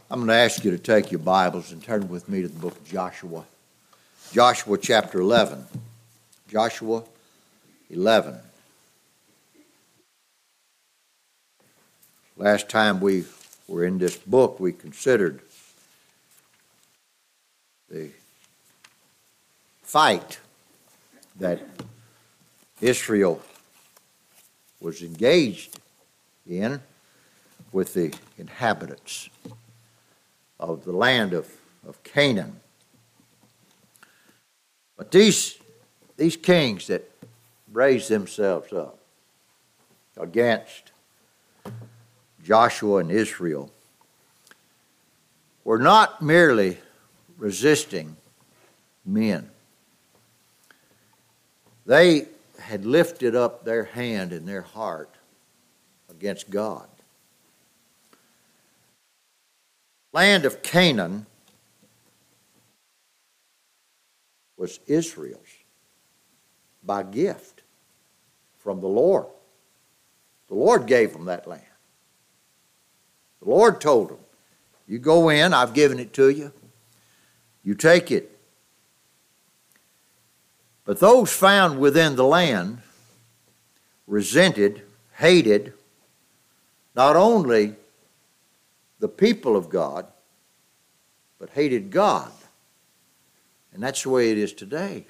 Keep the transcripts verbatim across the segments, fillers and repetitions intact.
I'm going to ask you to take your Bibles and turn with me to the book of Joshua. Joshua chapter eleven. Joshua eleven. Last time we were in this book, we considered the fight that Israel was engaged in with the inhabitants of the land of, of Canaan. But these, these kings that raised themselves up against Joshua and Israel were not merely resisting men. They had lifted up their hand and their heart against God. Land of Canaan was Israel's by gift from the Lord. The Lord gave them that land. The Lord told them, you go in, I've given it to you. You take it. But those found within the land resented, hated, not only the people of God, but hated God. And that's the way it is today.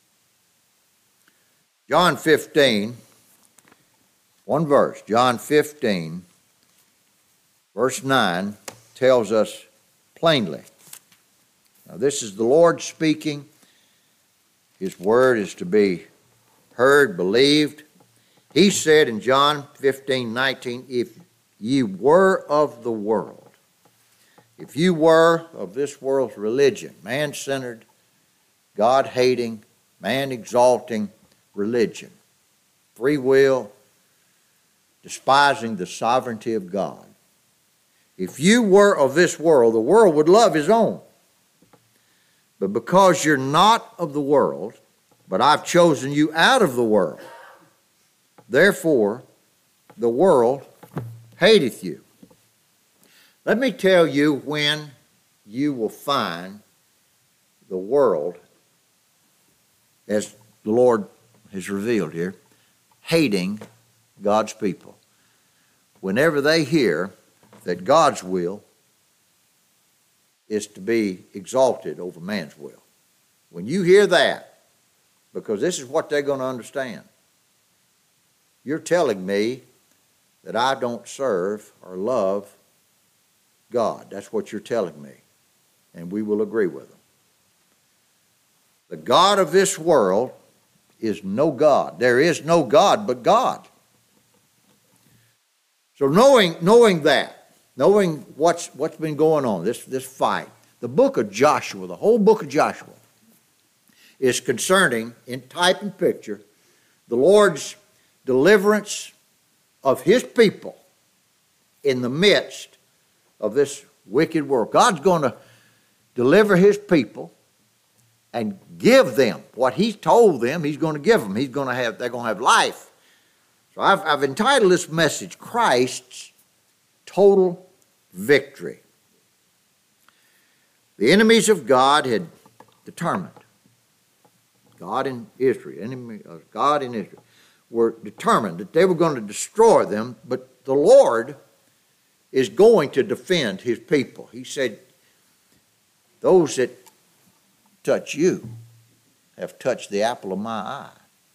John fifteen, one verse, John fifteen, verse nine, tells us plainly. Now this is the Lord speaking. His word is to be heard, believed. He said in John fifteen, nineteen, if ye were of the world, if you were of this world's religion, man-centered, God-hating, man-exalting religion, free will, despising the sovereignty of God, if you were of this world, the world would love his own. But because you're not of the world, but I've chosen you out of the world, therefore the world hateth you. Let me tell you when you will find the world, as the Lord has revealed here, hating God's people. Whenever they hear that God's will is to be exalted over man's will. When you hear that, because this is what they're going to understand, you're telling me that I don't serve or love God. That's what you're telling me. And we will agree with them. The God of this world is no God. There is no God but God. So knowing, knowing that, knowing what's, what's been going on, this, this fight, the book of Joshua, the whole book of Joshua, is concerning, in type and picture, the Lord's deliverance of his people in the midst of this wicked world. God's going to deliver his people and give them what he's told them he's going to give them. He's going to have, they're going to have life. So I've, I've entitled this message, Christ's Total Victory. The enemies of God had determined, God in Israel, enemy of God in Israel, were determined that they were going to destroy them, but the Lord is going to defend his people. He said, those that touch you have touched the apple of my eye.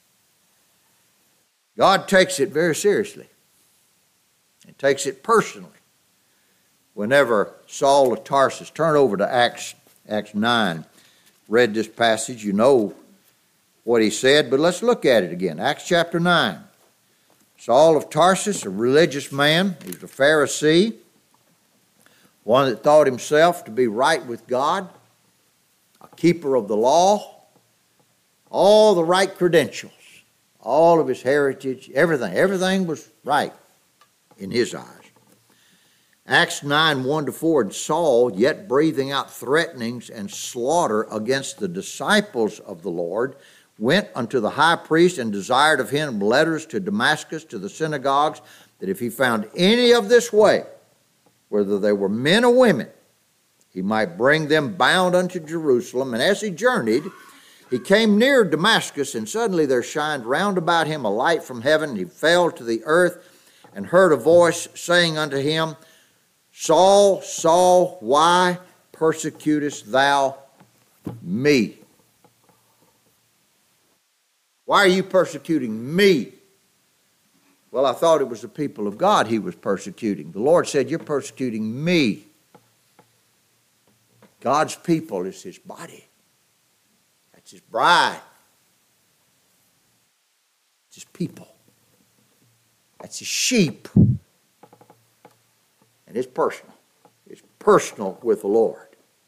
God takes it very seriously. He takes it personally. Whenever Saul of Tarsus, turn over to Acts, Acts nine, read this passage, you know what he said, but let's look at it again. Acts chapter nine. Saul of Tarsus, a religious man, he was a Pharisee, one that thought himself to be right with God, a keeper of the law, all the right credentials, all of his heritage, everything, everything was right in his eyes. Acts nine, one to four, and Saul, yet breathing out threatenings and slaughter against the disciples of the Lord, went unto the high priest and desired of him letters to Damascus, to the synagogues, that if he found any of this way, whether they were men or women, he might bring them bound unto Jerusalem. And as he journeyed, he came near Damascus, and suddenly there shined round about him a light from heaven. He fell to the earth and heard a voice saying unto him, Saul, Saul, why persecutest thou me? Why are you persecuting me? Well, I thought it was the people of God he was persecuting. The Lord said, you're persecuting me. God's people is his body. That's his bride. It's his people. That's his sheep. And it's personal. It's personal with the Lord.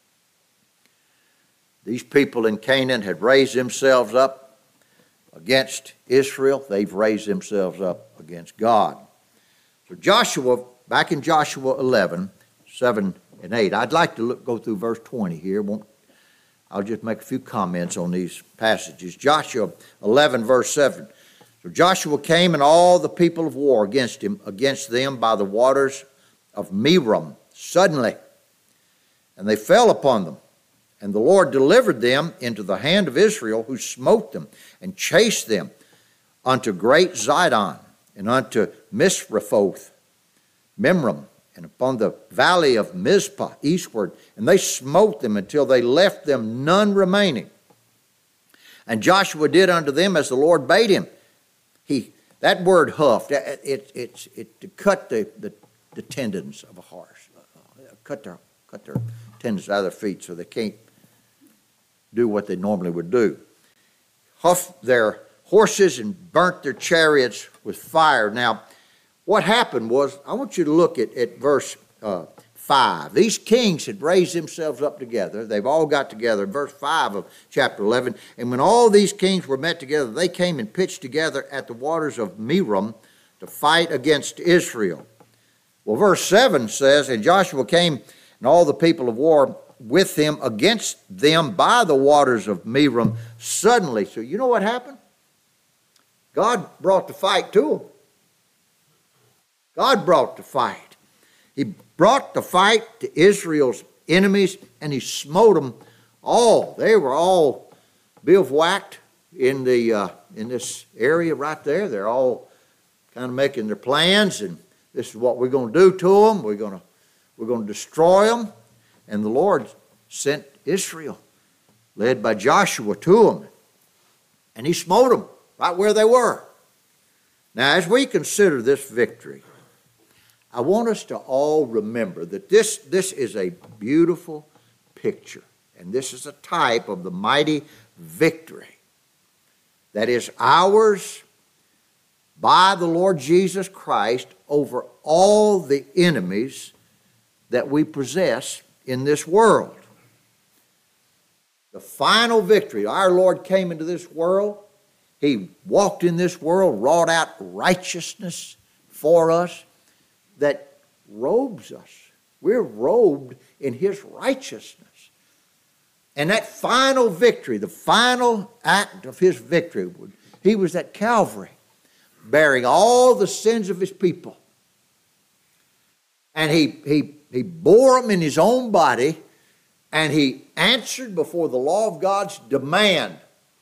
These people in Canaan had raised themselves up against Israel. They've raised themselves up against God. So Joshua, back in Joshua eleven, seven and eight, I'd like to look, go through verse twenty here. Won't, I'll just make a few comments on these passages. Joshua eleven, verse seven. So Joshua came and all the people of war against him, against them by the waters of Merom, suddenly. And they fell upon them. And the Lord delivered them into the hand of Israel, who smote them and chased them unto great Zidon and unto Misrephoth, Memram, and upon the valley of Mizpah eastward. And they smote them until they left them none remaining. And Joshua did unto them as the Lord bade him. He, that word huffed, it, it, it's it, to cut the, the, the tendons of a horse, uh, cut their, cut their tendons out of their feet so they can't do what they normally would do. Huffed their horses and burnt their chariots with fire. Now, what happened was, I want you to look at, at verse uh, five. These kings had raised themselves up together. They've all got together. Verse five of chapter eleven. And when all these kings were met together, they came and pitched together at the waters of Merom to fight against Israel. Well, verse seven says, and Joshua came and all the people of war with him against them by the waters of Merom suddenly. So you know what happened? God brought the fight to them. God brought the fight. He brought the fight to Israel's enemies, and he smote them all. They were all bivouacked in the uh, in this area right there. They're all kind of making their plans, and this is what we're going to do to them. We're going to we're going to destroy them. And the Lord sent Israel, led by Joshua, to them. And he smote them right where they were. Now, as we consider this victory, I want us to all remember that this, this is a beautiful picture. And this is a type of the mighty victory that is ours by the Lord Jesus Christ over all the enemies that we possess in this world. The final victory. Our Lord came into this world. He walked in this world, wrought out righteousness for us that robes us. We're robed in his righteousness. And that final victory, the final act of his victory, he was at Calvary, bearing all the sins of his people. And he, he, he bore them in his own body, and he answered before the law of God's demand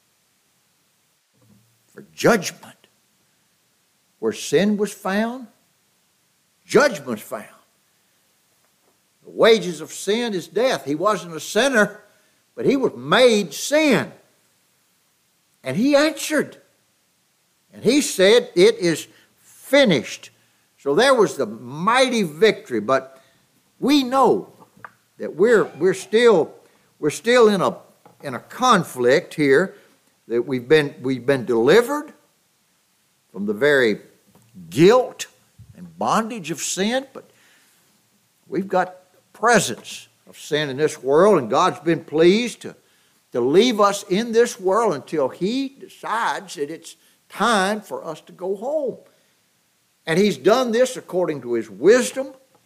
for judgment. Where sin was found, judgment was found. The wages of sin is death. He wasn't a sinner, but he was made sin. And he answered. And he said, it is finished. So there was the mighty victory. But we know that we're, we're still, we're still in a, in a conflict here, that we've been, we've been delivered from the very guilt and bondage of sin, but we've got presence of sin in this world, and God's been pleased to, to leave us in this world until he decides that it's time for us to go home. And he's done this according to his wisdom,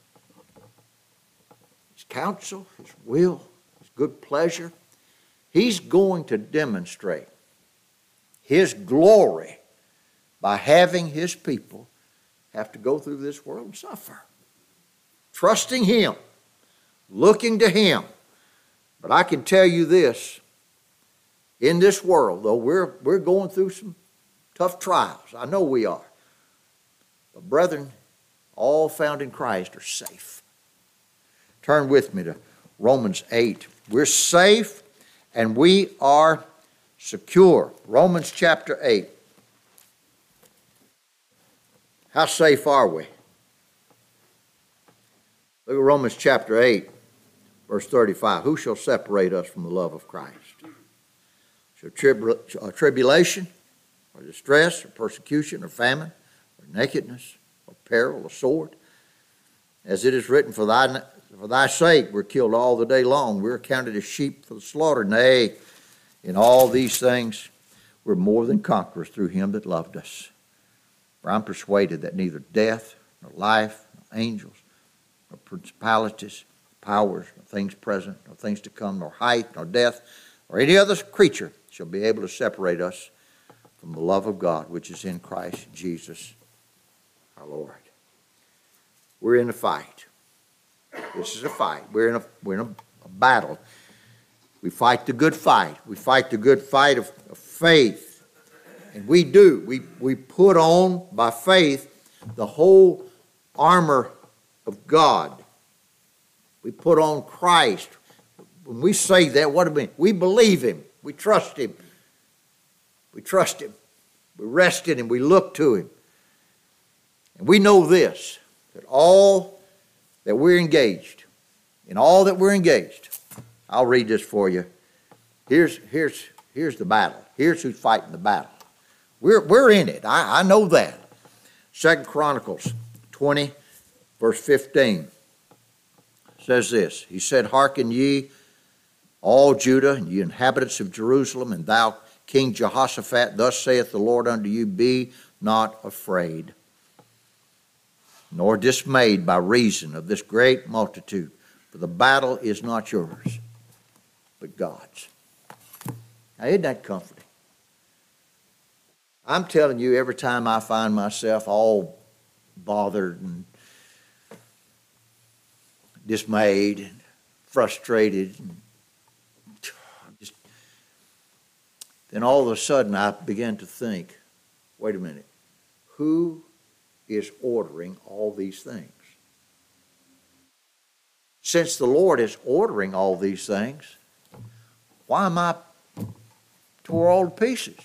his counsel, his will, his good pleasure. He's going to demonstrate his glory by having his people have to go through this world and suffer. Trusting him, looking to Him. But I can tell you this, in this world, though we're, we're going through some tough trials. I know we are. But brethren, all found in Christ are safe. Turn with me to Romans eight. We're safe and we are secure. Romans chapter eight. How safe are we? Look at Romans chapter eight, verse thirty-five. Who shall separate us from the love of Christ? Shall tribul- uh, tribulation, or distress, or persecution, or famine, or nakedness, or peril, or sword? As it is written, for thy, for thy sake we're killed all the day long. We're counted as sheep for the slaughter. Nay, in all these things we're more than conquerors through Him that loved us. For I'm persuaded that neither death, nor life, nor angels, nor principalities, powers, nor things present, nor things to come, nor height, nor depth, or any other creature shall be able to separate us from the love of God which is in Christ Jesus our Lord. We're in a fight. This is a fight. We're in a, we're in a, a battle. We fight the good fight. We fight the good fight of, of faith. And we do. We, we put on, by faith, the whole armor of God. We put on Christ. When we say that, what do we mean? We believe Him. We trust Him. We trust Him. We rest in Him. We look to Him. And we know this, that all that we're engaged, in all that we're engaged, I'll read this for you. Here's, here's, here's the battle. Here's who's fighting the battle. We're, we're in it. I, I know that. Second Chronicles twenty, verse fifteen says this. He said, hearken ye, all Judah, and ye inhabitants of Jerusalem, and thou, King Jehoshaphat, thus saith the Lord unto you, be not afraid, nor dismayed by reason of this great multitude, for the battle is not yours, but God's. Now, isn't that comforting? I'm telling you, every time I find myself all bothered and dismayed and frustrated, and just, then all of a sudden I begin to think, wait a minute, who is ordering all these things? Since the Lord is ordering all these things, why am I tore all to pieces?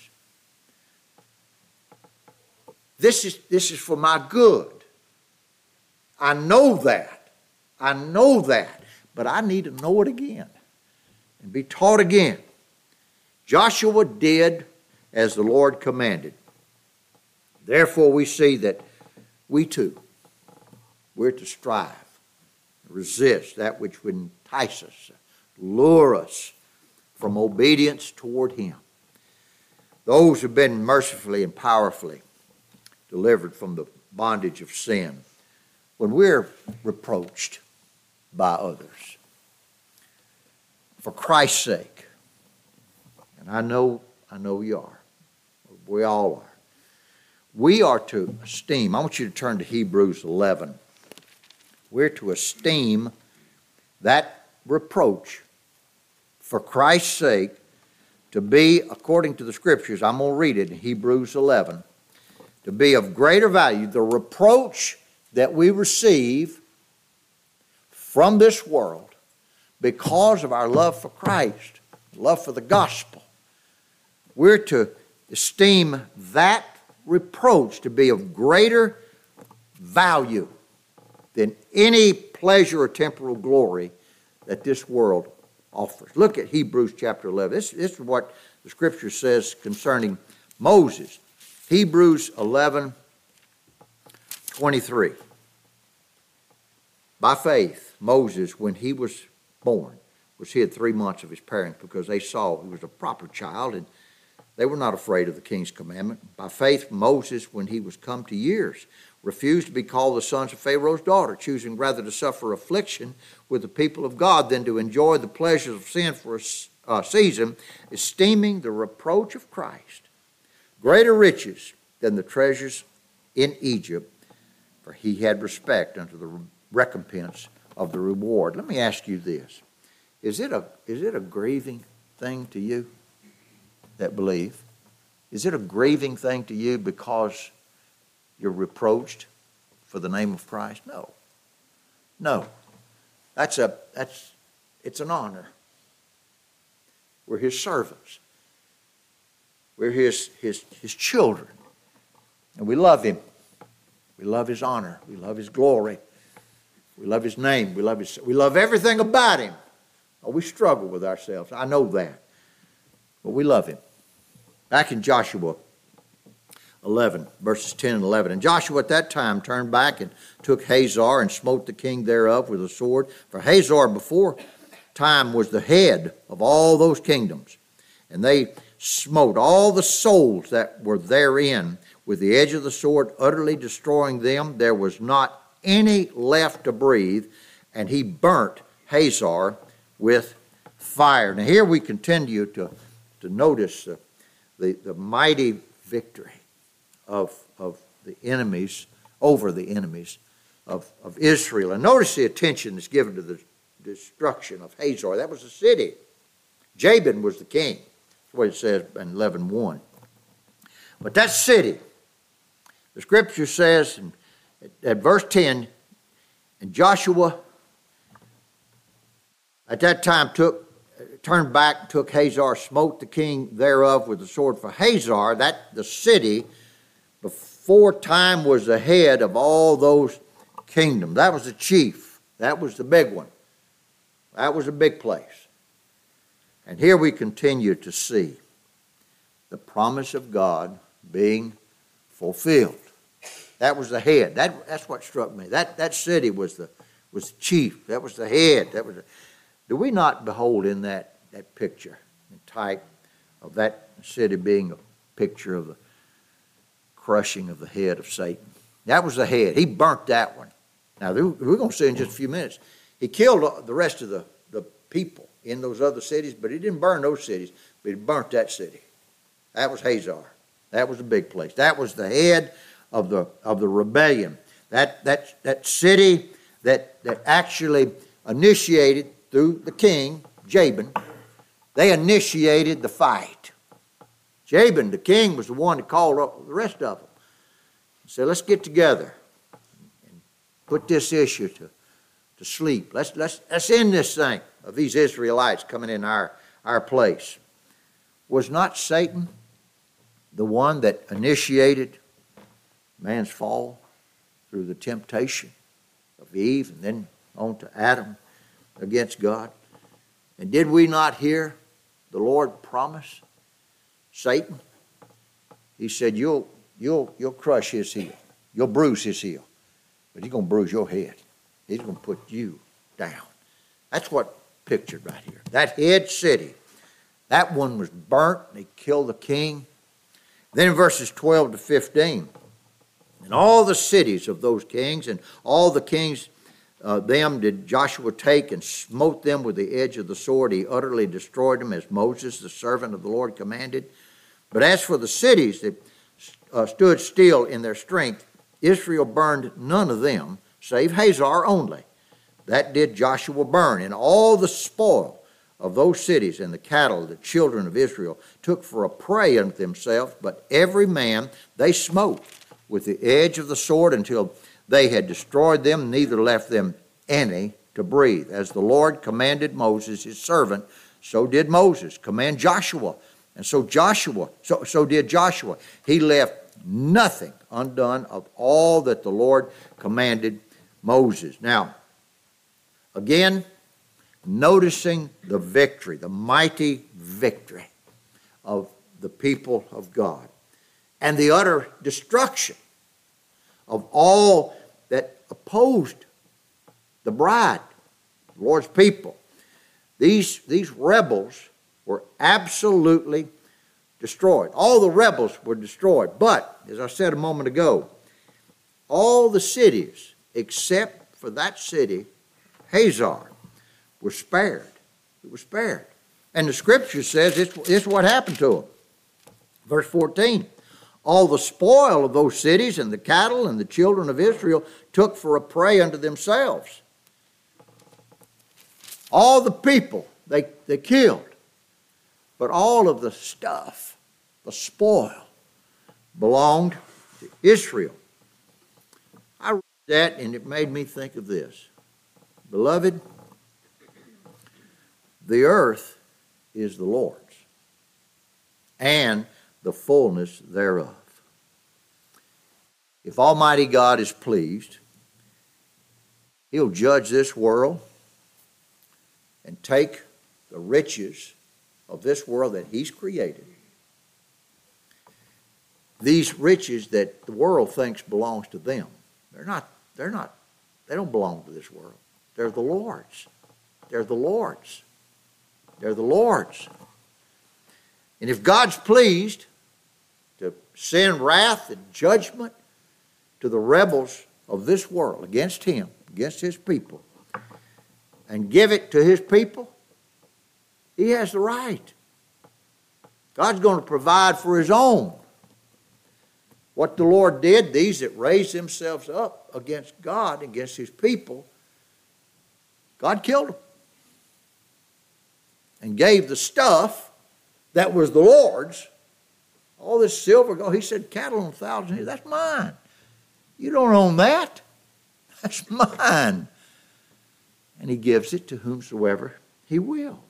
This is, this is for my good. I know that. I know that. But I need to know it again and be taught again. Joshua did as the Lord commanded. Therefore we see that we too, we're to strive, resist that which would entice us, lure us from obedience toward Him. Those who've been mercifully and powerfully delivered from the bondage of sin, when we're reproached by others, for Christ's sake, and I know, I know you are, we all are, we are to esteem. I want you to turn to Hebrews eleven. We're to esteem that reproach for Christ's sake to be, according to the Scriptures, I'm going to read it in Hebrews eleven, to be of greater value, the reproach that we receive from this world because of our love for Christ, love for the gospel. We're to esteem that reproach to be of greater value than any pleasure or temporal glory that this world offers. Look at Hebrews chapter eleven. This, this is what the Scripture says concerning Moses. Hebrews eleven twenty-three. By faith, Moses, when he was born, was hid three months of his parents because they saw he was a proper child and they were not afraid of the king's commandment. By faith, Moses, when he was come to years, refused to be called the sons of Pharaoh's daughter, choosing rather to suffer affliction with the people of God than to enjoy the pleasures of sin for a uh, season, esteeming the reproach of Christ greater riches than the treasures in Egypt, for he had respect unto the recompense of the reward. Let me ask you this. Is it a, is it a grieving thing to you that believe? Is it a grieving thing to you because you're reproached for the name of Christ? No. No. That's a, that's, it's an honor. We're his servants. We're his, his, his children. And we love him. We love his honor. We love his glory. We love his name. We love his, we love everything about him. Oh, we struggle with ourselves. I know that. But we love him. Back in Joshua eleven, verses ten and eleven. And Joshua at that time turned back and took Hazor and smote the king thereof with a sword. For Hazor before time was the head of all those kingdoms. And they smote all the souls that were therein with the edge of the sword, utterly destroying them. There was not any left to breathe, and he burnt Hazor with fire. Now here we continue to, to notice uh, the, the mighty victory of, of the enemies, over the enemies of, of Israel. And notice the attention that's given to the destruction of Hazor. That was the city. Jabin was the king. That's what it says in eleven one. But that city, the scripture says in, at, at verse ten, and Joshua at that time took, turned back, took Hazor, smote the king thereof with the sword. For Hazor, that the city, before time was the head of all those kingdoms. That was the chief. That was the big one. That was a big place. And here we continue to see the promise of God being fulfilled. That was the head. That, that's what struck me. That, that city was the, was the chief. That was the head. That was the, do we not behold in that, that picture and type of that city being a picture of the crushing of the head of Satan? That was the head. He burnt that one. Now, we're going to see in just a few minutes. He killed the rest of the, the people in those other cities, but he didn't burn those cities, but he burnt that city. That was Hazor. That was a big place. That was the head of the, of the rebellion. That, that, that city that, that actually initiated, through the king, Jabin, they initiated the fight. Jabin, the king, was the one that called up the rest of them. He said, let's get together and put this issue to, to sleep. Let's, let's, let's end this thing of these Israelites coming in our, our place. Was not Satan the one that initiated man's fall through the temptation of Eve and then on to Adam against God? And did we not hear the Lord promise Satan? He said, you'll, you'll, you'll crush his heel. You'll bruise his heel. But he's going to bruise your head. He's going to put you down. That's what pictured right here. That head city, that one was burnt. They killed the king. Then in verses twelve to fifteen, and all the cities of those kings and all the kings, uh, them did Joshua take and smote them with the edge of the sword. He utterly destroyed them as Moses, the servant of the Lord, commanded. But as for the cities that uh, stood still in their strength, Israel burned none of them, save Hazor only. That did Joshua burn, and all the spoil of those cities and the cattle the children of Israel took for a prey unto themselves, but every man they smote with the edge of the sword until they had destroyed them, neither left them any to breathe. As the Lord commanded Moses his servant, so did Moses command Joshua. And so Joshua, so, so did Joshua. He left nothing undone of all that the Lord commanded Moses. Now, again, noticing the victory, the mighty victory of the people of God, and the utter destruction of all that opposed the bride, the Lord's people. These, these rebels were absolutely destroyed. All the rebels were destroyed. But, as I said a moment ago, all the cities except for that city, Hazor, were spared. It was spared. And the scripture says this, this is what happened to them. Verse fourteen, all the spoil of those cities and the cattle and the children of Israel took for a prey unto themselves. All the people they, they killed. But all of the stuff, the spoil, belonged to Israel. I read that and it made me think of this. Beloved, the earth is the Lord's, and the fullness thereof. If Almighty God is pleased, He'll judge this world and take the riches of this world that He's created, these riches that the world thinks belongs to them. They're not, they're not, they don't belong to this world. They're the Lord's. They're the Lord's. They're the Lord's. And if God's pleased to send wrath and judgment to the rebels of this world against Him, against His people, and give it to His people, He has the right. God's going to provide for His own. What the Lord did, these that raised themselves up against God, against His people, God killed them and gave the stuff that was the Lord's, all this silver, gold. He said, cattle on a thousand hills, that's mine. You don't own that. That's mine. And He gives it to whomsoever He will.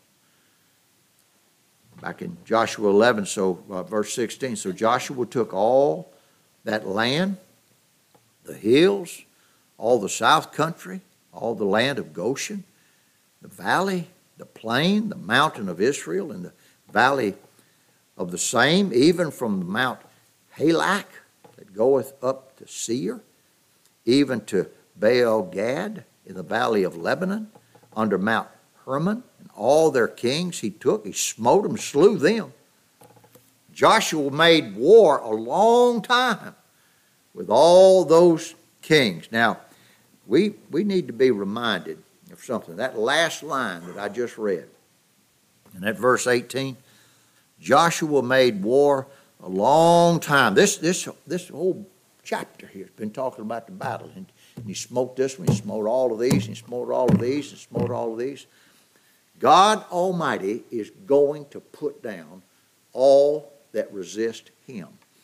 Back in Joshua eleven, so uh, verse sixteen, so Joshua took all that land, the hills, all the south country, all the land of Goshen, the valley, the plain, the mountain of Israel, and the valley of the same, even from Mount Halak that goeth up to Seir, even to Baal Gad in the valley of Lebanon, under Mount Hermon, and all their kings he took. He smote them, slew them. Joshua made war a long time with all those kings. Now, we, we need to be reminded of something. That last line that I just read, in that verse eighteen, Joshua made war a long time. This, this, this whole chapter here has been talking about the battle. And, and he smote this one, he smote all of these, and he smote all of these, and smote all of these. God Almighty is going to put down all that resist Him.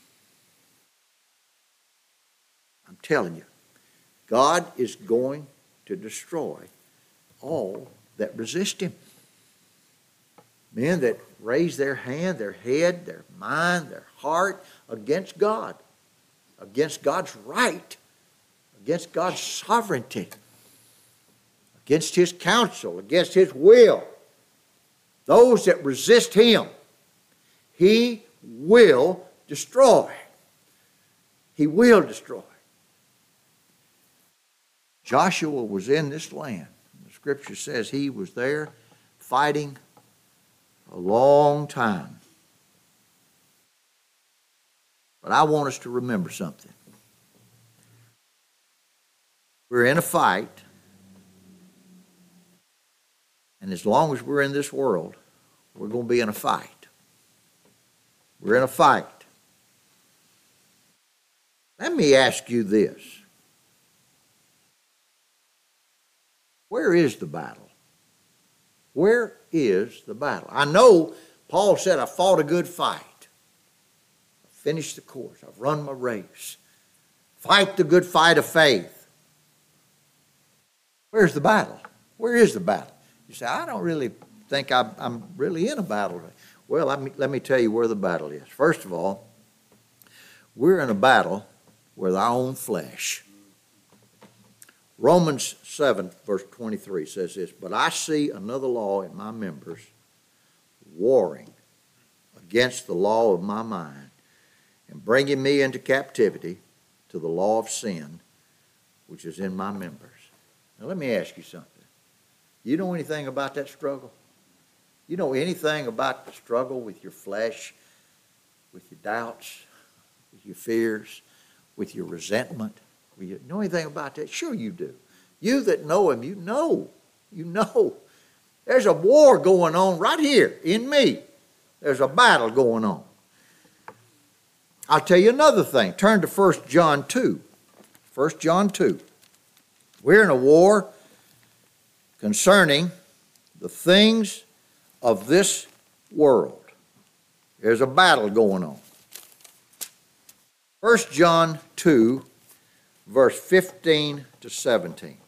I'm telling you, God is going to destroy all that resist Him. Men that raise their hand, their head, their mind, their heart against God, against God's right, against God's sovereignty, against His counsel, against His will. Those that resist Him, He will destroy. He will destroy. Joshua was in this land. The Scripture says he was there fighting a long time. But I want us to remember something. We're in a fight, and as long as we're in this world, we're going to be in a fight. We're in a fight. Let me ask you this. Where is the battle? Where is the battle? I know Paul said, I fought a good fight. I finished the course. I've run my race. Fight the good fight of faith. Where's the battle? Where is the battle? You say, I don't really think I'm, I'm really in a battle. Well, let me, let me tell you where the battle is. First of all, we're in a battle with our own flesh. Romans seven, verse twenty-three says this, but I see another law in my members warring against the law of my mind and bringing me into captivity to the law of sin, which is in my members. Now let me ask you something. You know anything about that struggle? You know anything about the struggle with your flesh, with your doubts, with your fears, with your resentment? You know anything about that? Sure you do. You that know Him, you know. You know. There's a war going on right here in me. There's a battle going on. I'll tell you another thing. Turn to First John two. First John two. We're in a war concerning the things of this world. There's a battle going on. First John two, verse fifteen to seventeen.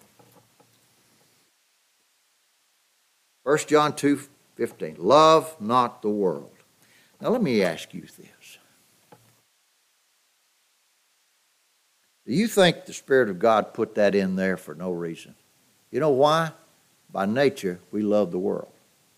First John two, fifteen. Love not the world. Now let me ask you this. Do you think the Spirit of God put that in there for no reason? You know why? By nature, we love the world.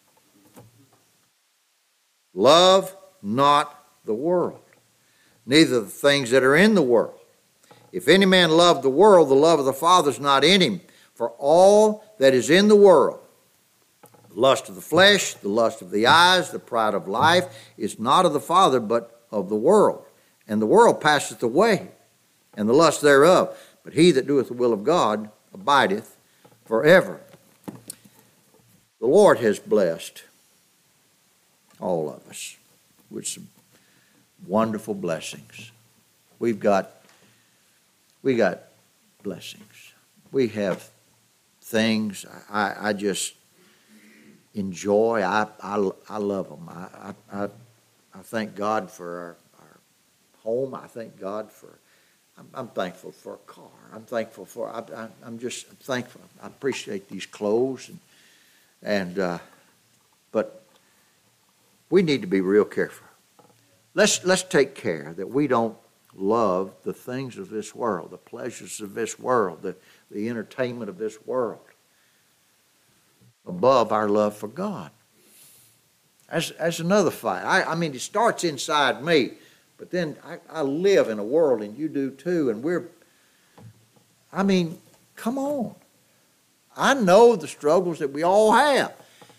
Love not the world, neither the things that are in the world. If any man love the world, the love of the Father is not in him. For all that is in the world, the lust of the flesh, the lust of the eyes, the pride of life, is not of the Father, but of the world. And the world passeth away, and the lust thereof. But he that doeth the will of God abideth forever. The Lord has blessed all of us with some wonderful blessings. We've got, we got blessings. We have things I, I just enjoy. I, I, I love them. I, I, I thank God for our, our home. I thank God for, I'm, I'm thankful for a car. I'm thankful for, I, I, I'm just thankful. I appreciate these clothes. And, and uh, but we need to be real careful. Let's, let's take care that we don't love the things of this world, the pleasures of this world, the, the entertainment of this world, above our love for God. That's, that's another fight. I, I mean, it starts inside me, but then I, I live in a world, and you do too, and we're, I mean, come on. I know the struggles that we all have.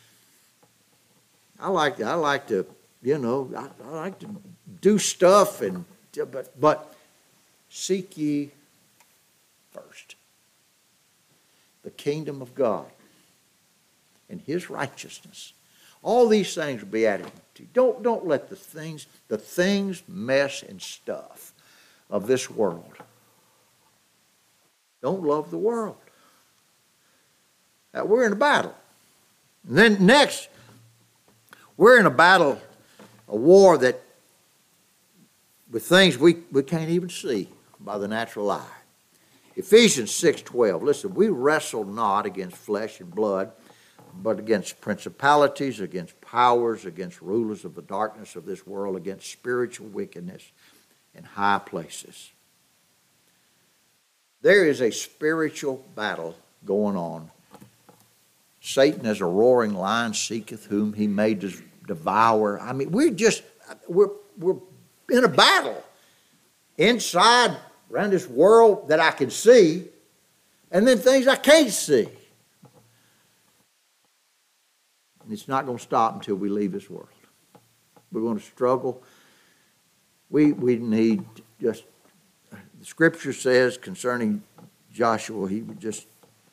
I like to, I like to, you know, I, I like to do stuff, and but but seek ye first the kingdom of God and His righteousness. All these things will be added to you. Don't don't let the things, the things, mess, and stuff of this world. Don't love the world. Now, we're in a battle. And then next, we're in a battle, a war that with things we, we can't even see by the natural eye. Ephesians six twelve. Listen, we wrestle not against flesh and blood, but against principalities, against powers, against rulers of the darkness of this world, against spiritual wickedness in high places. There is a spiritual battle going on. Satan as a roaring lion seeketh whom he may devour. I mean, we're just, we're, we're in a battle inside, around this world that I can see, and then things I can't see. And it's not going to stop until we leave this world. We're going to struggle. We, we need just, the Scripture says concerning Joshua, he would just,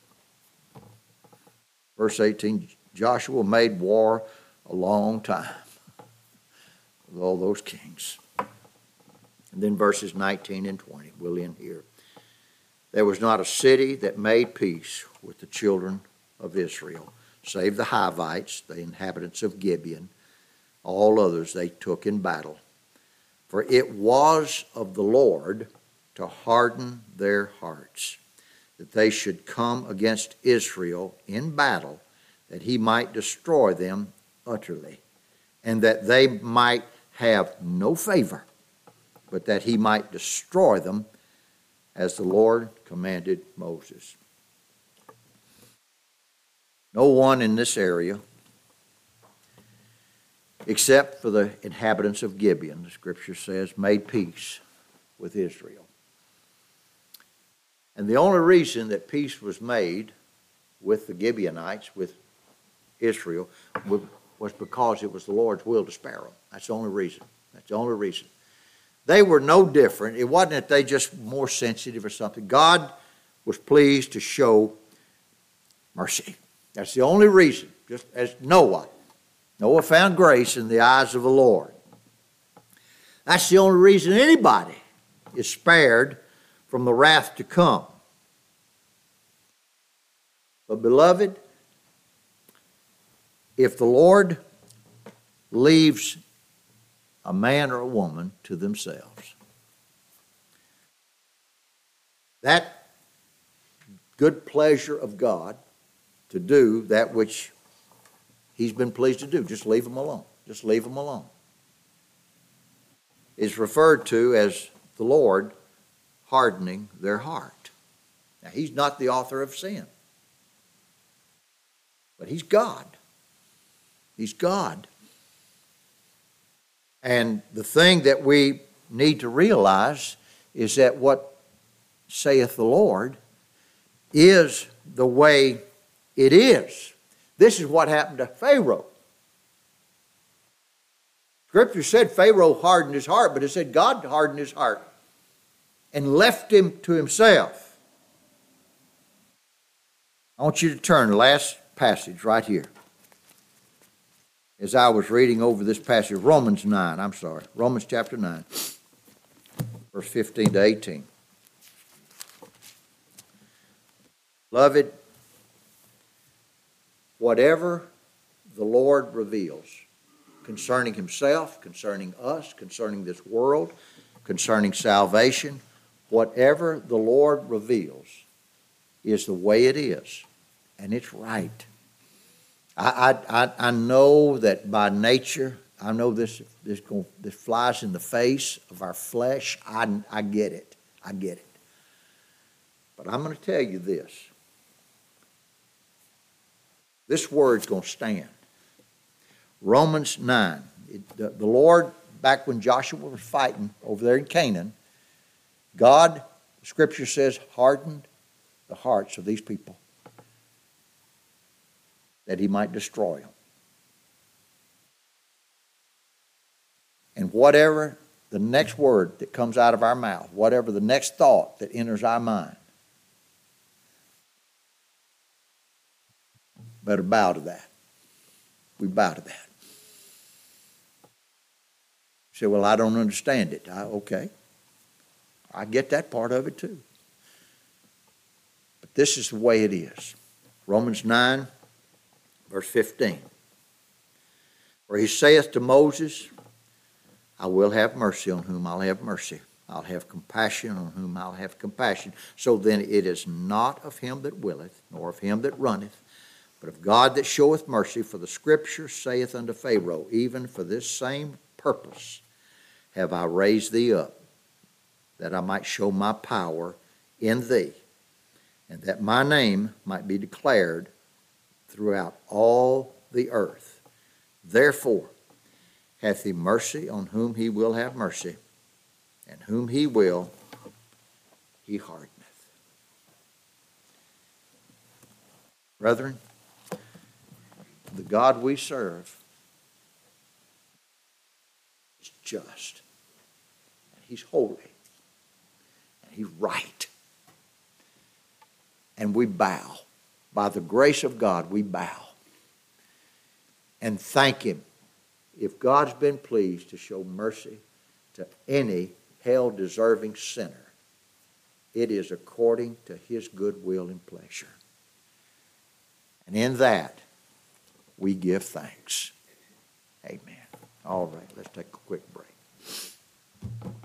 verse eighteen, Joshua made war a long time with all those kings. And then verses nineteen and twenty, we'll end here. There was not a city that made peace with the children of Israel, save the Hivites, the inhabitants of Gibeon. All others they took in battle. For it was of the Lord to harden their hearts, that they should come against Israel in battle, that he might destroy them utterly, and that they might have no favor, but that he might destroy them as the Lord commanded Moses. No one in this area, except for the inhabitants of Gibeon, the Scripture says, made peace with Israel. And the only reason that peace was made with the Gibeonites, with Israel, was because it was the Lord's will to spare them. That's the only reason. That's the only reason. They were no different. It wasn't that they just more sensitive or something. God was pleased to show mercy. That's the only reason. Just as Noah. Noah found grace in the eyes of the Lord. That's the only reason anybody is spared from the wrath to come. But beloved, if the Lord leaves a man or a woman to themselves, that good pleasure of God to do that which He's been pleased to do, just leave them alone. Just leave them alone. Is referred to as the Lord hardening their heart. Now, He's not the author of sin, but He's God. He's God. And the thing that we need to realize is that what saith the Lord is the way it is. This is what happened to Pharaoh. Scripture said Pharaoh hardened his heart, but it said God hardened his heart and left him to himself. I want you to turn, last passage right here. As I was reading over this passage, Romans nine, I'm sorry, Romans chapter nine, verse fifteen to eighteen. Beloved, whatever the Lord reveals concerning Himself, concerning us, concerning this world, concerning salvation, whatever the Lord reveals is the way it is, and it's right. I, I, I know that by nature, I know this, this, going, this flies in the face of our flesh. I, I get it. I get it. But I'm going to tell you this. This word's going to stand. Romans nine. It, the, the Lord, back when Joshua was fighting over there in Canaan, God, Scripture says, hardened the hearts of these people that He might destroy them. And whatever the next word that comes out of our mouth, whatever the next thought that enters our mind, better bow to that. We bow to that. You say, well, I don't understand it. I, okay. I get that part of it too. But this is the way it is. Romans nine, verse fifteen. Where He saith to Moses, I will have mercy on whom I'll have mercy. I'll have compassion on whom I'll have compassion. So then it is not of him that willeth, nor of him that runneth, but of God that showeth mercy. For the Scripture saith unto Pharaoh, even for this same purpose have I raised thee up, that I might show my power in thee, and that my name might be declared throughout all the earth. Therefore hath He mercy on whom He will have mercy, and whom He will, He hardeneth. Brethren, the God we serve is just, and He's holy, and He's right. And we bow. By the grace of God, we bow and thank Him. If God's been pleased to show mercy to any hell-deserving sinner, it is according to His good will and pleasure. And in that, we give thanks. Amen. All right, let's take a quick break.